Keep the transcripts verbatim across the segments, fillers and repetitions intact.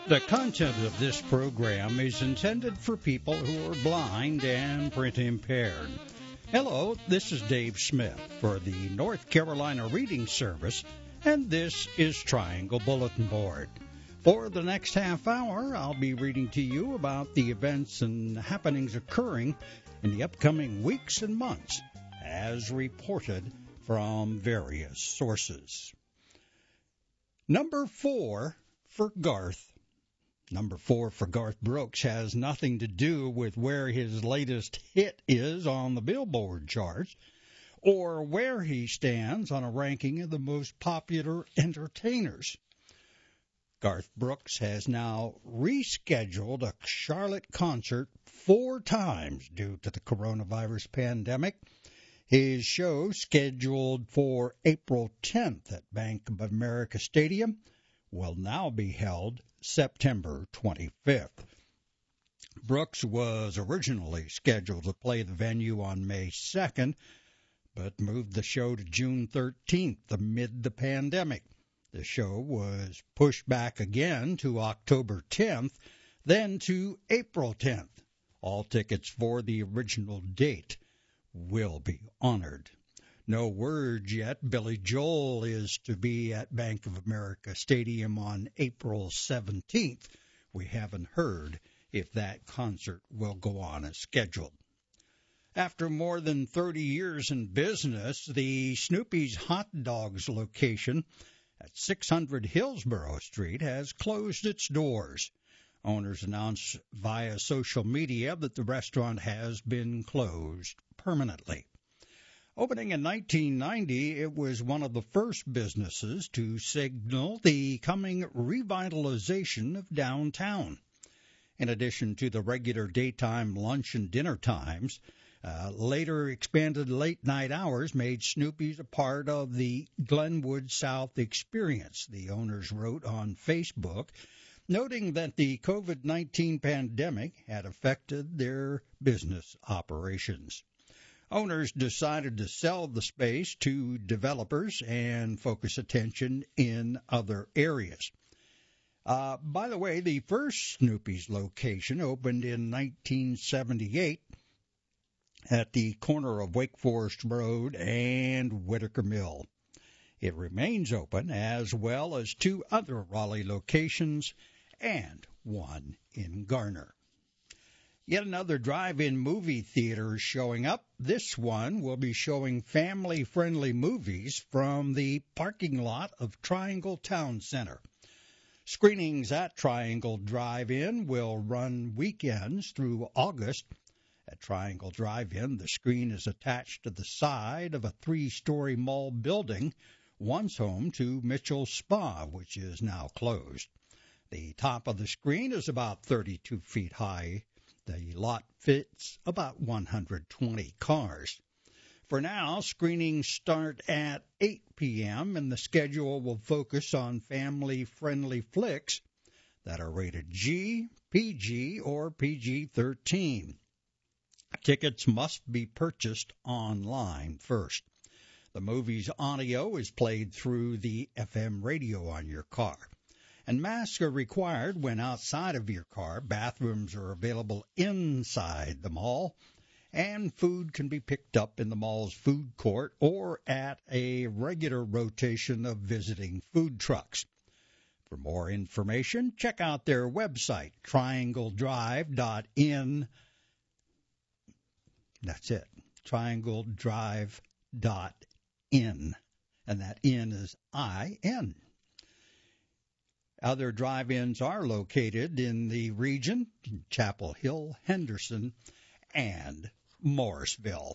The content of this program is intended for people who are blind and print impaired. Hello, this is Dave Smith for the North Carolina Reading Service, and this is Triangle Bulletin Board. For the next half hour, I'll be reading to you about the events and happenings occurring in the upcoming weeks and months, as reported from various sources. Number four for Garth. Number four for Garth Brooks has nothing to do with where his latest hit is on the Billboard charts or where he stands on a ranking of the most popular entertainers. Garth Brooks has now rescheduled a Charlotte concert four times due to the coronavirus pandemic. His show, scheduled for April tenth at Bank of America Stadium, will now be held September twenty-fifth. Brooks was originally scheduled to play the venue on May second, but moved the show to June thirteenth amid the pandemic. The show was pushed back again to October tenth, then to April tenth. All tickets for the original date will be honored. No word yet. Billy Joel is to be at Bank of America Stadium on April seventeenth. We haven't heard if that concert will go on as scheduled. After more than thirty years in business, the Snoopy's Hot Dogs location at six hundred Hillsborough Street has closed its doors. Owners announced via social media that the restaurant has been closed permanently. Opening in nineteen ninety, it was one of the first businesses to signal the coming revitalization of downtown. In addition to the regular daytime lunch and dinner times, uh, later expanded late-night hours made Snoopy's a part of the Glenwood South experience, the owners wrote on Facebook, noting that the COVID nineteen pandemic had affected their business operations. Owners decided to sell the space to developers and focus attention in other areas. Uh, by the way, the first Snoopy's location opened in nineteen seventy-eight at the corner of Wake Forest Road and Whitaker Mill. It remains open, as well as two other Raleigh locations and one in Garner. Yet another drive-in movie theater is showing up. This one will be showing family-friendly movies from the parking lot of Triangle Town Center. Screenings at Triangle Drive-In will run weekends through August. At Triangle Drive-In, the screen is attached to the side of a three-story mall building, once home to Mitchell Spa, which is now closed. The top of the screen is about thirty-two feet high. The lot fits about one hundred twenty cars. For now, screenings start at eight p.m., and the schedule will focus on family-friendly flicks that are rated G, P G, or P G thirteen. Tickets must be purchased online first. The movie's audio is played through the F M radio on your car. And masks are required when outside of your car. Bathrooms are available inside the mall, and food can be picked up in the mall's food court or at a regular rotation of visiting food trucks. For more information, check out their website, triangle drive dot in. That's it, triangle drive dot in, and that in is I N. Other drive-ins are located in the region, Chapel Hill, Henderson, and Morrisville.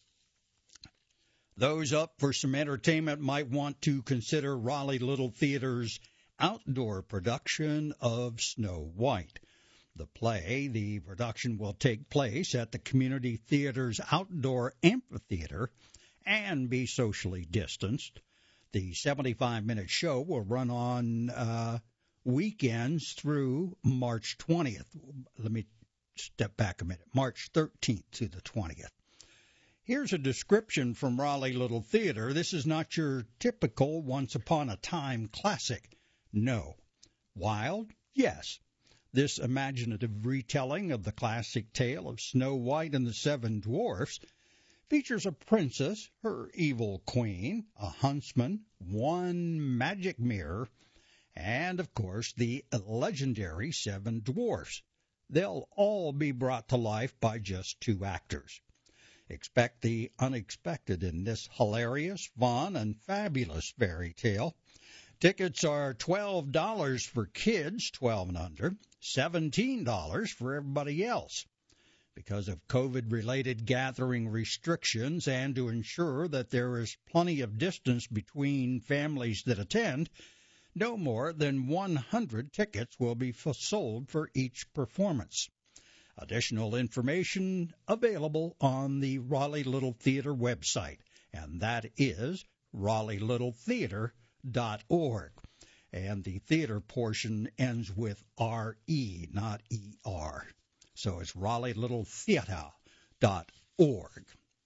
Those up for some entertainment might want to consider Raleigh Little Theater's outdoor production of Snow White. The play, the production will take place at the Community Theater's outdoor amphitheater and be socially distanced. The seventy-five minute show will run on uh, weekends through March twentieth. Let me step back a minute. March thirteenth to the twentieth. Here's a description from Raleigh Little Theater. This is not your typical once-upon-a-time classic. No. Wild, Yes, this imaginative retelling of the classic tale of Snow White and the Seven Dwarfs features a princess, her evil queen, a huntsman, one magic mirror, and, of course, the legendary Seven Dwarfs. They'll all be brought to life by just two actors. Expect the unexpected in this hilarious, fun, and fabulous fairy tale. Tickets are twelve dollars for kids twelve and under, seventeen dollars for everybody else. Because of COVID-related gathering restrictions and to ensure that there is plenty of distance between families that attend, no more than one hundred tickets will be sold for each performance. Additional information available on the Raleigh Little Theater website, and that is raleigh little theater dot org. And the theater portion ends with R E, not E R. So it's raleigh little theater dot org.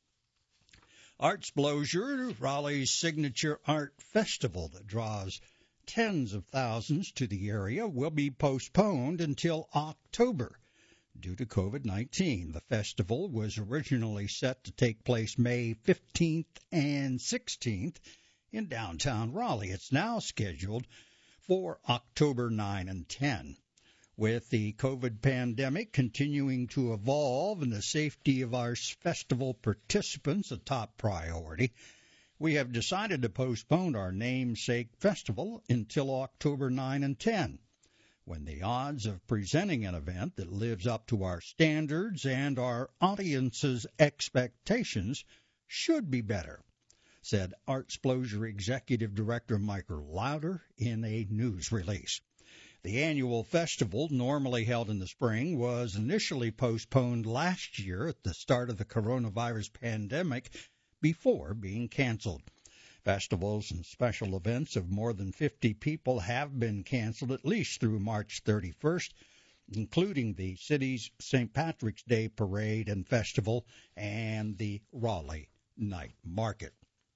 Artsplosure, Raleigh's signature art festival that draws tens of thousands to the area, will be postponed until October due to COVID nineteen. The festival was originally set to take place May fifteenth and sixteenth in downtown Raleigh. It's now scheduled for October ninth and tenth. With the COVID pandemic continuing to evolve and the safety of our festival participants a top priority, we have decided to postpone our namesake festival until October ninth and tenth, when the odds of presenting an event that lives up to our standards and our audience's expectations should be better, said Artsplosure Executive Director Michael Lauder in a news release. The annual festival, normally held in the spring, was initially postponed last year at the start of the coronavirus pandemic before being canceled. Festivals and special events of more than fifty people have been canceled at least through March thirty-first, including the city's Saint Patrick's Day Parade and Festival and the Raleigh Night Market.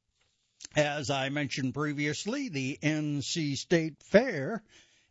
As I mentioned previously, the N C State Fair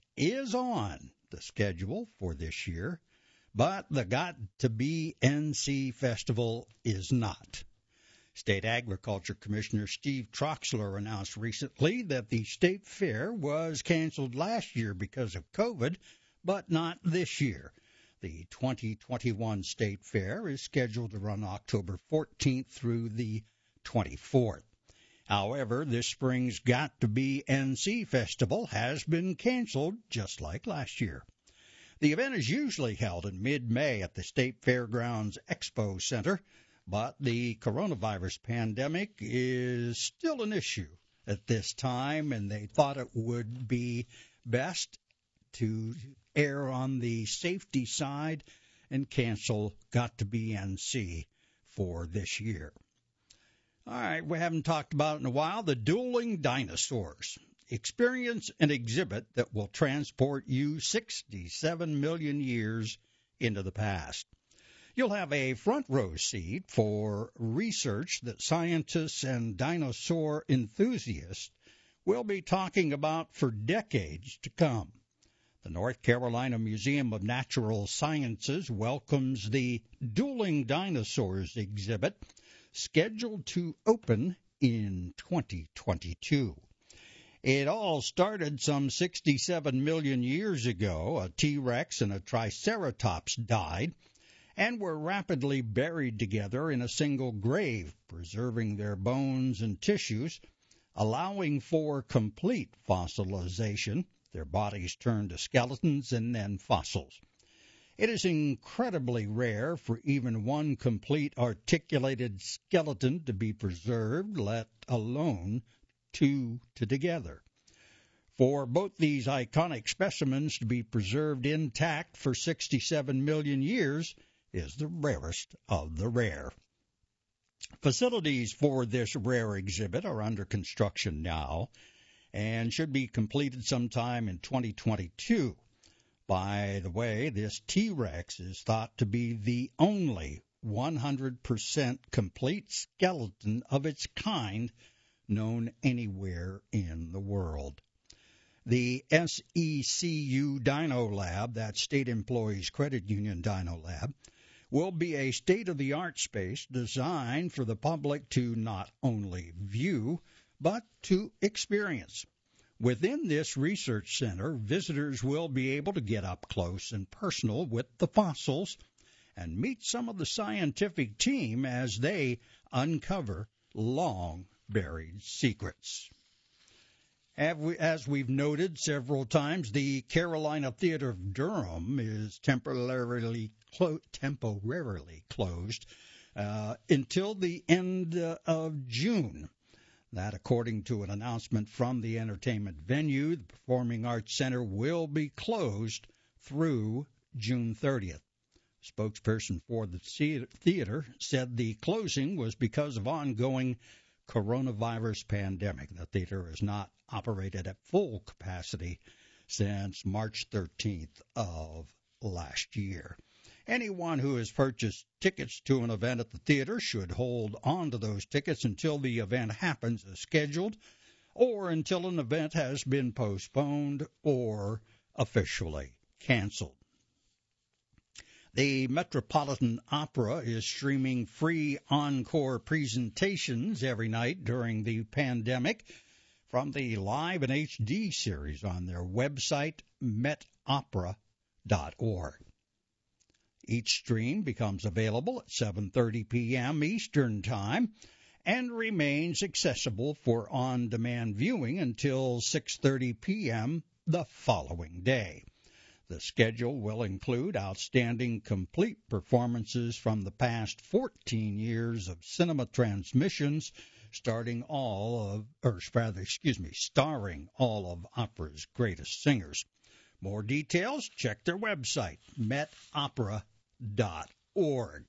is on the schedule for this year, but the Got-to-Be N C Festival is not. State Agriculture Commissioner Steve Troxler announced recently that the State Fair was canceled last year because of COVID, but not this year. The twenty twenty-one State Fair is scheduled to run October fourteenth through the twenty-fourth. However, this spring's Got-to-Be N C Festival has been canceled, just like last year. The event is usually held in mid-May at the State Fairgrounds Expo Center, but the coronavirus pandemic is still an issue at this time, and they thought it would be best to err on the safety side and cancel Got-to-Be N C for this year. All right, we haven't talked about it in a while. The Dueling Dinosaurs. Experience an exhibit that will transport you sixty-seven million years into the past. You'll have a front row seat for research that scientists and dinosaur enthusiasts will be talking about for decades to come. The North Carolina Museum of Natural Sciences welcomes the Dueling Dinosaurs exhibit, scheduled to open in twenty twenty-two. It all started some sixty-seven million years ago. A T-Rex and a Triceratops died and were rapidly buried together in a single grave, preserving their bones and tissues, allowing for complete fossilization. Their bodies turned to skeletons and then fossils. It is incredibly rare for even one complete articulated skeleton to be preserved, let alone two together. For both these iconic specimens to be preserved intact for sixty-seven million years is the rarest of the rare. Facilities for this rare exhibit are under construction now and should be completed sometime in twenty twenty-two. By the way, this T-Rex is thought to be the only one hundred percent complete skeleton of its kind known anywhere in the world. The S E C U Dino Lab, that State Employees Credit Union Dino Lab, will be a state-of-the-art space designed for the public to not only view, but to experience. Within this research center, visitors will be able to get up close and personal with the fossils and meet some of the scientific team as they uncover long-buried secrets. As we've noted several times, the Carolina Theater of Durham is temporarily clo- temporarily closed uh, until the end uh, of June. That, according to an announcement from the entertainment venue, the Performing Arts Center will be closed through June thirtieth. Spokesperson for the theater said the closing was because of ongoing coronavirus pandemic. The theater has not operated at full capacity since March thirteenth of last year. Anyone who has purchased tickets to an event at the theater should hold on to those tickets until the event happens as scheduled or until an event has been postponed or officially canceled. The Metropolitan Opera is streaming free encore presentations every night during the pandemic from the Live in H D series on their website, met opera dot org. Each stream becomes available at seven thirty p.m. Eastern Time and remains accessible for on-demand viewing until six thirty p.m. the following day. The schedule will include outstanding complete performances from the past fourteen years of cinema transmissions, starting all of, or rather, excuse me, starring all of opera's greatest singers. More details, check their website, met opera dot org.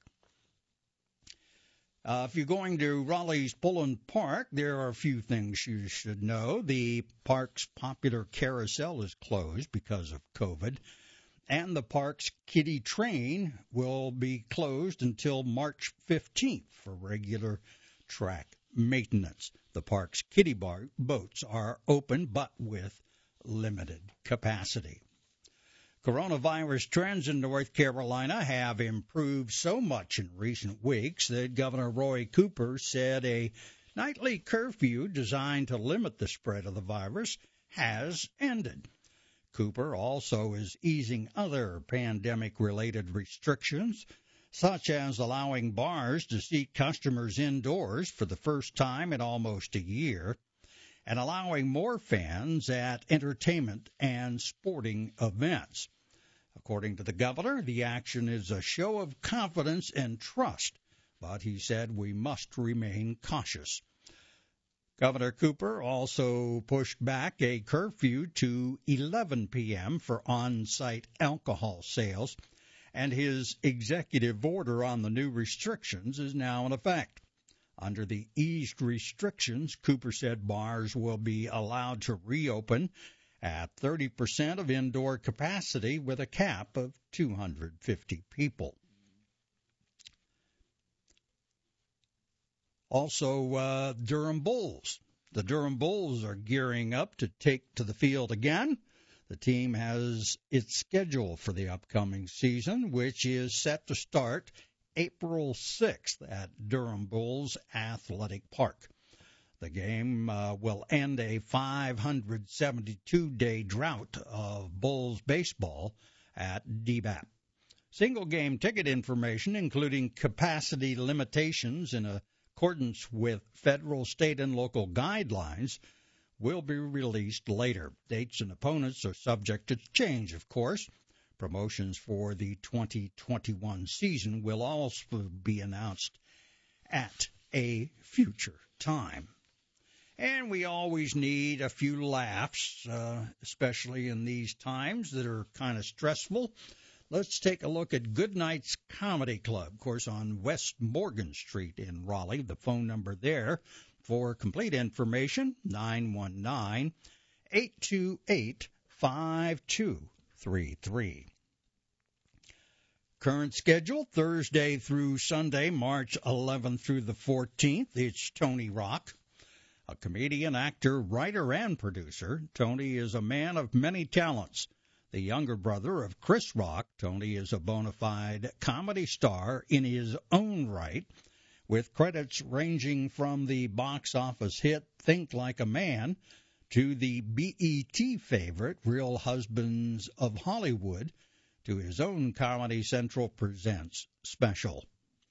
Uh, if you're going to Raleigh's Pullen Park, there are a few things you should know. The park's popular carousel is closed because of COVID, and the park's kiddie train will be closed until March fifteenth for regular track maintenance. The park's kiddie bar boats are open, but with limited capacity. Coronavirus trends in North Carolina have improved so much in recent weeks that Governor Roy Cooper said a nightly curfew designed to limit the spread of the virus has ended. Cooper also is easing other pandemic-related restrictions, such as allowing bars to seat customers indoors for the first time in almost a year, and allowing more fans at entertainment and sporting events. According to the governor, the action is a show of confidence and trust, but he said we must remain cautious. Governor Cooper also pushed back a curfew to eleven p.m. for on-site alcohol sales, and his executive order on the new restrictions is now in effect. Under the eased restrictions, Cooper said bars will be allowed to reopen at thirty percent of indoor capacity with a cap of two hundred fifty people. Also, uh, Durham Bulls. The Durham Bulls are gearing up to take to the field again. The team has its schedule for the upcoming season, which is set to start April sixth at Durham Bulls Athletic Park. The game uh, will end a five hundred seventy-two day drought of Bulls baseball at D B A P. Single-game ticket information, including capacity limitations in accordance with federal, state, and local guidelines, will be released later. Dates and opponents are subject to change, of course. Promotions for the twenty twenty-one season will also be announced at a future time. And we always need a few laughs, uh, especially in these times that are kind of stressful. Let's take a look at Goodnight's Comedy Club, of course, on West Morgan Street in Raleigh. The phone number there for complete information, nine one nine, eight two eight, five two three three. Current schedule, Thursday through Sunday, March eleventh through the fourteenth. It's Tony Rock. A comedian, actor, writer, and producer, Tony is a man of many talents. The younger brother of Chris Rock, Tony is a bona fide comedy star in his own right, with credits ranging from the box office hit Think Like a Man to the B E T favorite Real Husbands of Hollywood to his own Comedy Central Presents special.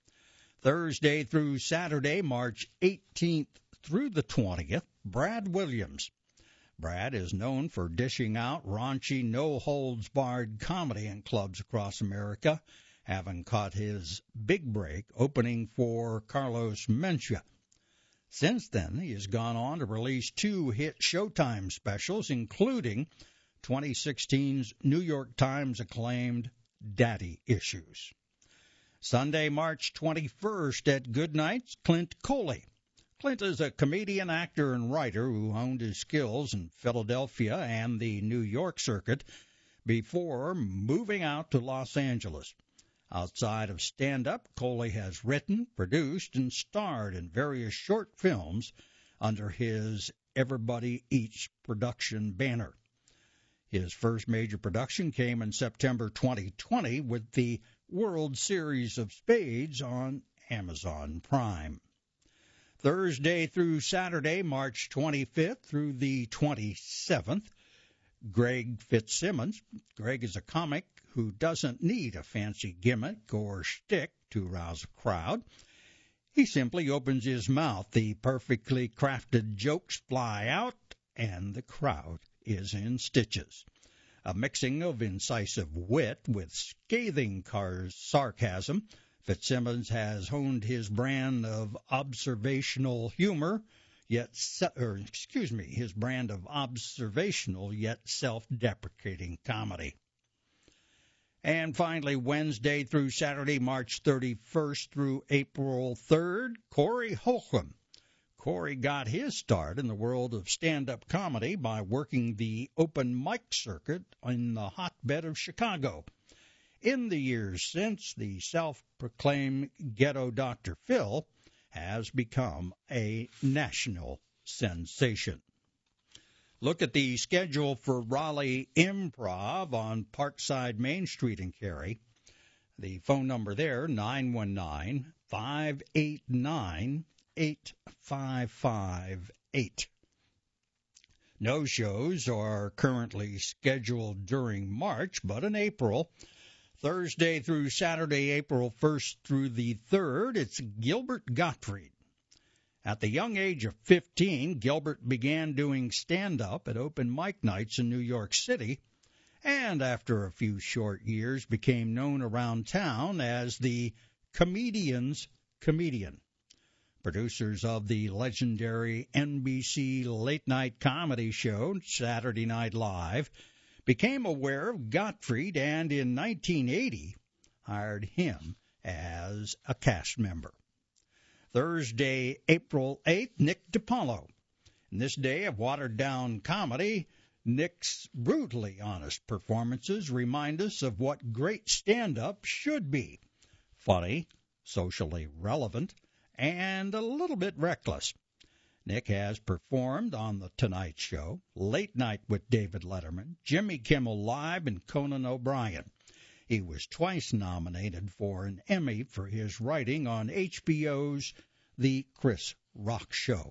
Thursday through Saturday, March eighteenth through the twentieth, Brad Williams. Brad is known for dishing out raunchy, no-holds-barred comedy in clubs across America, having caught his big break opening for Carlos Mencia. Since then, he has gone on to release two hit Showtime specials, including twenty sixteen's New York Times acclaimed Daddy Issues. Sunday, March twenty-first at Goodnight's, Clint Coley. Clint is a comedian, actor, and writer who honed his skills in Philadelphia and the New York circuit before moving out to Los Angeles. Outside of stand-up, Coley has written, produced, and starred in various short films under his Everybody Eats production banner. His first major production came in September twenty twenty with the World Series of Spades on Amazon Prime. Thursday through Saturday, March twenty-fifth through the twenty-seventh, Greg Fitzsimmons. Greg is a comic who doesn't need a fancy gimmick or shtick to rouse a crowd. He simply opens his mouth, the perfectly crafted jokes fly out, and the crowd is in stitches. A mixing of incisive wit with scathing car- sarcasm, Fitzsimmons has honed his brand of observational humor, yet, se- or excuse me, his brand of observational yet self-deprecating comedy. And finally, Wednesday through Saturday, March thirty-first through April third, Corey Holcomb. Corey got his start in the world of stand-up comedy by working the open mic circuit in the hotbed of Chicago. In the years since, the self-proclaimed Ghetto Doctor Phil has become a national sensation. Look at the schedule for Raleigh Improv on Parkside Main Street in Cary. The phone number there, nine one nine, five eight nine, eight five five eight. No shows are currently scheduled during March, but in April, Thursday through Saturday, April first through the third, it's Gilbert Gottfried. At the young age of fifteen, Gilbert began doing stand-up at open mic nights in New York City, and after a few short years became known around town as the comedian's comedian. Producers of the legendary N B C late-night comedy show Saturday Night Live became aware of Gottfried and in nineteen eighty hired him as a cast member. Thursday, April eighth, Nick DiPaolo. In this day of watered-down comedy, Nick's brutally honest performances remind us of what great stand-up should be. Funny, socially relevant, and a little bit reckless. Nick has performed on The Tonight Show, Late Night with David Letterman, Jimmy Kimmel Live, and Conan O'Brien. He was twice nominated for an Emmy for his writing on H B O's The Chris Rock Show.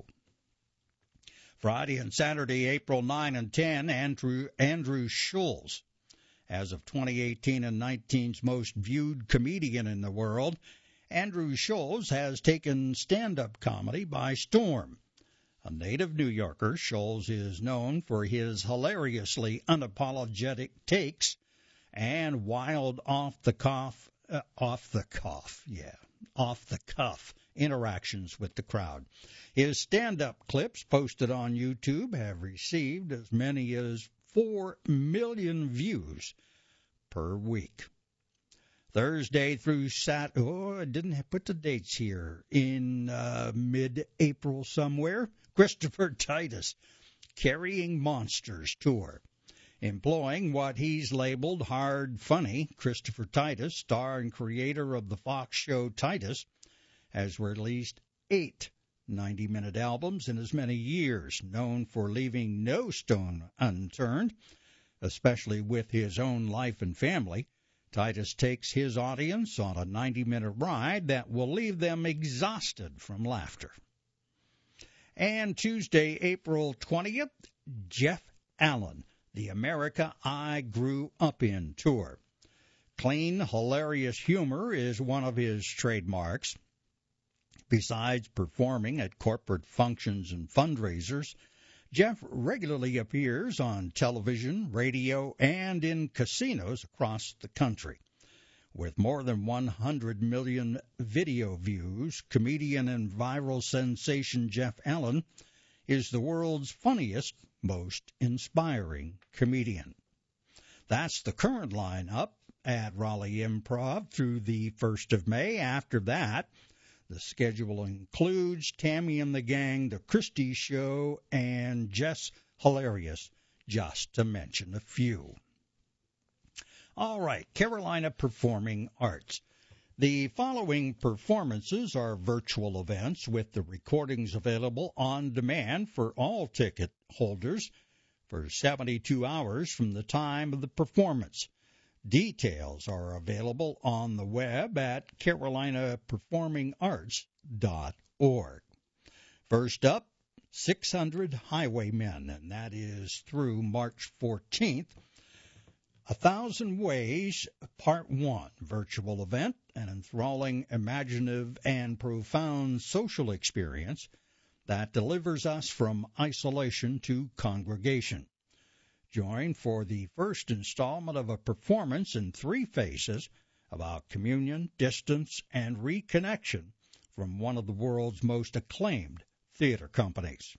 Friday and Saturday, April ninth and tenth, Andrew, Andrew Schulz. As of twenty eighteen and nineteen's most viewed comedian in the world, Andrew Schulz has taken stand-up comedy by storm. A native New Yorker, Schulz is known for his hilariously unapologetic takes and wild off-the-cuff, uh, off-the-cuff, yeah, off-the-cuff interactions with the crowd. His stand-up clips posted on YouTube have received as many as four million views per week. Thursday through Saturday, oh, I didn't put the dates here, in uh, mid-April somewhere, Christopher Titus, Carrying Monsters Tour. Employing what he's labeled hard funny, Christopher Titus, star and creator of the Fox show Titus, has released eight ninety-minute albums in as many years, known for leaving no stone unturned, especially with his own life and family. Titus takes his audience on a ninety-minute ride that will leave them exhausted from laughter. And Tuesday, April twentieth, Jeff Allen, The America I Grew Up In Tour. Clean, hilarious humor is one of his trademarks. Besides performing at corporate functions and fundraisers, Jeff regularly appears on television, radio, and in casinos across the country. With more than one hundred million video views, comedian and viral sensation Jeff Allen is the world's funniest, most inspiring comedian. That's the current lineup at Raleigh Improv through the first of May. After that, the schedule includes Tammy and the Gang, The Christie Show, and Jess Hilarious, just to mention a few. All right, Carolina Performing Arts. The following performances are virtual events with the recordings available on demand for all ticket holders for seventy-two hours from the time of the performance. Details are available on the web at carolina performing arts dot org. First up, six hundred Highwaymen, and that is through March fourteenth. A Thousand Ways, Part one, virtual event, an enthralling, imaginative, and profound social experience that delivers us from isolation to congregation. Join for the first installment of a performance in three phases about communion, distance, and reconnection from one of the world's most acclaimed theater companies.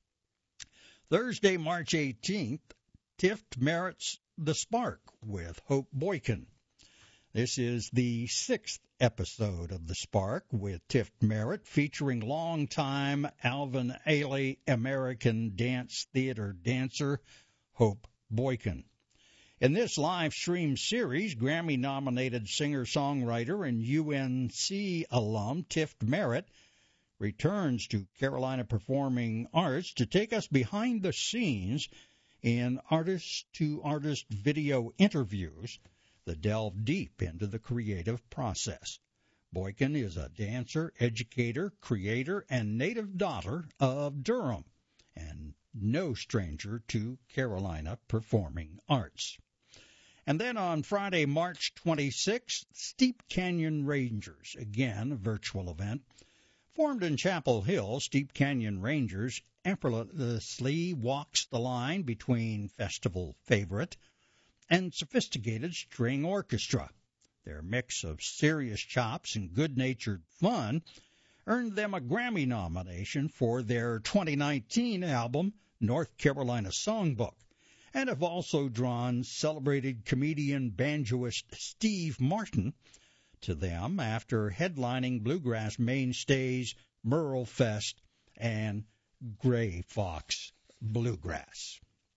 Thursday, March eighteenth, Tift Merritt's The Spark with Hope Boykin. This is the sixth episode of The Spark with Tift Merritt, featuring longtime Alvin Ailey American Dance Theater dancer Hope Boykin. In this live stream series, Grammy-nominated singer-songwriter and U N C alum Tift Merritt returns to Carolina Performing Arts to take us behind the scenes in artist-to-artist video interviews that delve deep into the creative process. Boykin is a dancer, educator, creator, and native daughter of Durham, and no stranger to Carolina Performing Arts. And then on Friday, March twenty-sixth, Steep Canyon Rangers, again a virtual event. Formed in Chapel Hill, Steep Canyon Rangers effortlessly walks the line between festival favorite and sophisticated string orchestra. Their mix of serious chops and good-natured fun earned them a Grammy nomination for their twenty nineteen album, North Carolina Songbook, and have also drawn celebrated comedian banjoist Steve Martin to them after headlining bluegrass mainstays Merle Fest and Gray Fox Bluegrass.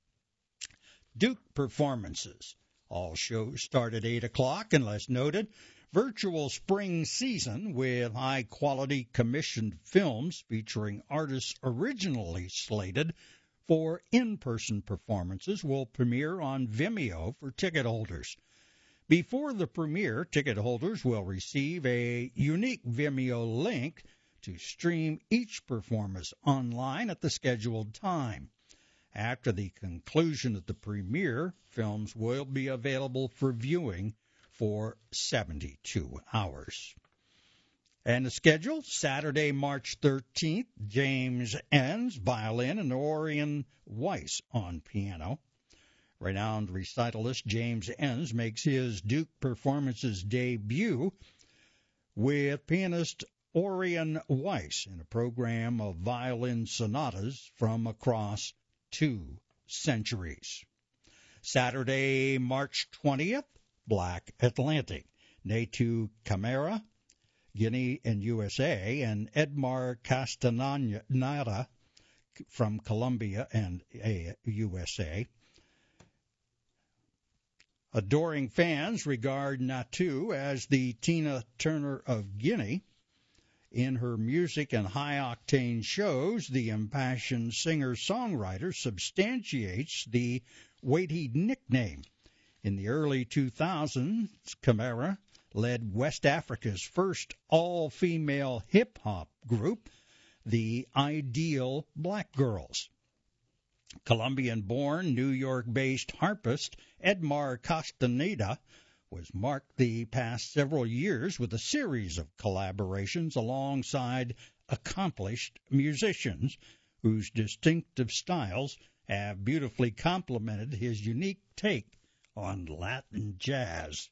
Duke Performances. All shows start at eight o'clock, unless noted. Virtual spring season with high-quality commissioned films featuring artists originally slated for in-person performances will premiere on Vimeo for ticket holders. Before the premiere, ticket holders will receive a unique Vimeo link to stream each performance online at the scheduled time. After the conclusion of the premiere, films will be available for viewing for seventy-two hours. And the schedule, Saturday, March thirteenth, James Enns, violin, and Orion Weiss on piano. Renowned recitalist James Enns makes his Duke Performances debut with pianist Orion Weiss in a program of violin sonatas from across two centuries. Saturday, March twentieth, Black Atlantic, Natu Camara, Guinea and U S A, and Edmar Castaneda from Colombia and U S A. Adoring fans regard Natu as the Tina Turner of Guinea. In her music and high-octane shows, the impassioned singer-songwriter substantiates the weighty nickname. In the early two thousands, Camara led West Africa's first all-female hip-hop group, the Ideal Black Girls. Colombian-born, New York-based harpist Edmar Castaneda was marked the past several years with a series of collaborations alongside accomplished musicians whose distinctive styles have beautifully complemented his unique take on Latin jazz.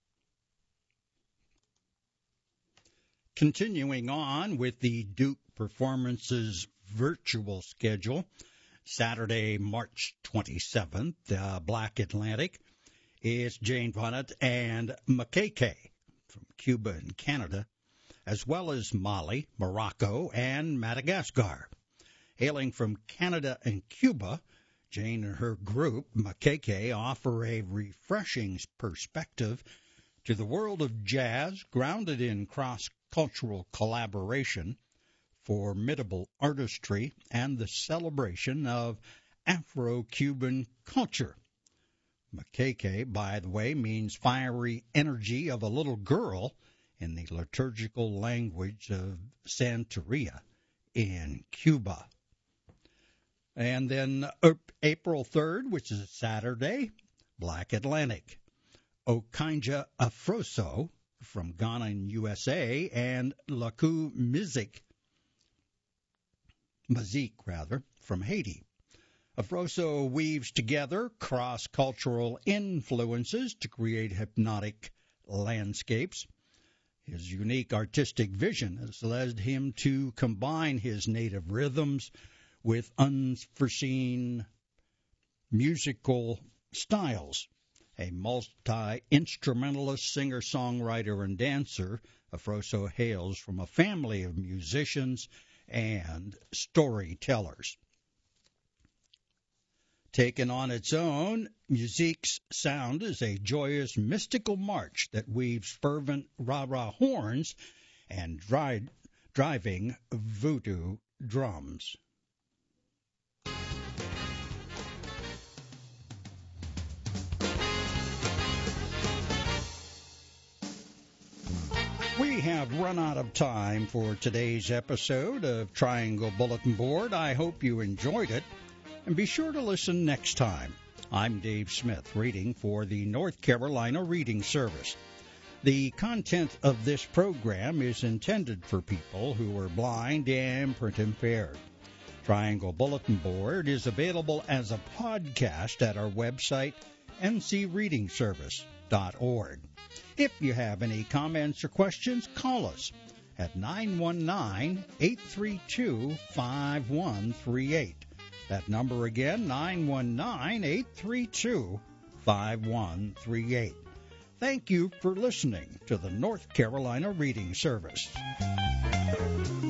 Continuing on with the Duke Performances virtual schedule, Saturday, March twenty-seventh, uh, Black Atlantic. It's Jane Bonnet and Makeke from Cuba and Canada, as well as Mali, Morocco, and Madagascar. Hailing from Canada and Cuba, Jane and her group, Makeke, offer a refreshing perspective to the world of jazz, grounded in cross-cultural collaboration, formidable artistry, and the celebration of Afro-Cuban culture. Makeke, by the way, means fiery energy of a little girl in the liturgical language of Santeria in Cuba. And then uh, April third, which is a Saturday, Black Atlantic. Okanja Afroso from Ghana and U S A, and Laku Mizik, Mazik rather, from Haiti. Afroso weaves together cross-cultural influences to create hypnotic landscapes. His unique artistic vision has led him to combine his native rhythms with unforeseen musical styles. A multi-instrumentalist, singer-songwriter, and dancer, Afroso hails from a family of musicians and storytellers. Taken on its own, Music's sound is a joyous, mystical march that weaves fervent rah-rah horns and dri- driving voodoo drums. We have run out of time for today's episode of Triangle Bulletin Board. I hope you enjoyed it, and be sure to listen next time. I'm Dave Smith, reading for the North Carolina Reading Service. The content of this program is intended for people who are blind and print impaired. Triangle Bulletin Board is available as a podcast at our website, n c reading service dot org. If you have any comments or questions, call us at nine one nine, eight three two, five one three eight. That number again, nine one nine, eight three two, five one three eight. Thank you for listening to the North Carolina Reading Service.